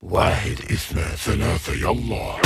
واحد اثنين ثلاثة يلا.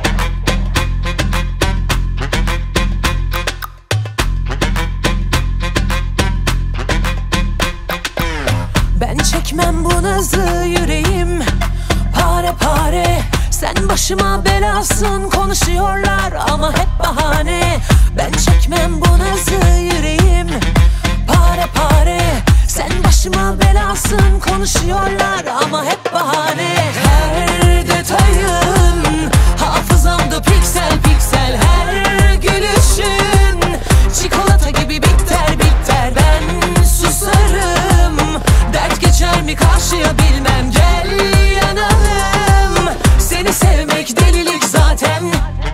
Ben çekmem bu nazı, yüreğim pare pare. Sen başıma belasın, konuşuyorlar ama hep bahane. Ben çekmem bu nazı, yüreğim pare pare. Sen başıma belasın, konuşuyorlar ama hep bahane. Her detayın hafızamda piksel piksel. Her gülüşün çikolata gibi bitter bitter. Ben susarım, dert geçer mi karşıya bilmem. Gel yanalım, seni sevmek delilik zaten.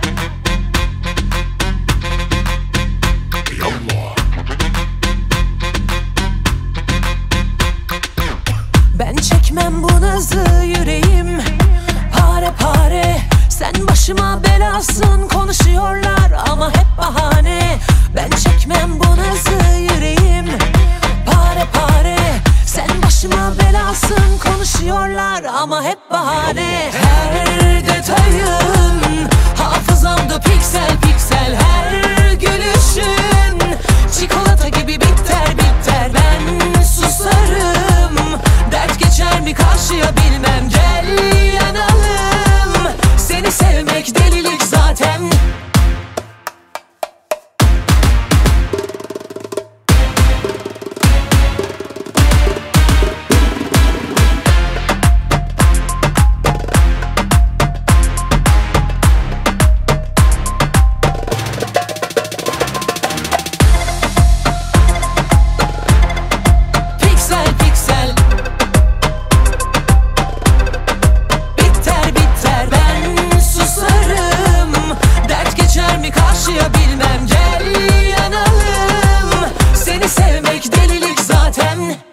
يلا. Ben çekmem bu nazı, yüreğim pare pare. Sen başıma belasın, konuşuyorlar ama hep bahane. Ben çekmem bu nazı, yüreğim pare pare. Sen başıma belasın, konuşuyorlar ama hep bahane. Her detayın hafızamda piksel piksel. Her gülüşün çikolata gibi bitter bitter. Ben susarım, dert geçer mi karşıya bilmem. Gel yanalım, seni sevmek delilik zaten. Piksel piksel, bitter bitter. Ben susarım, dert geçer mi karşıya bilmem. Gel yanalım, seni sevmek delilik zaten.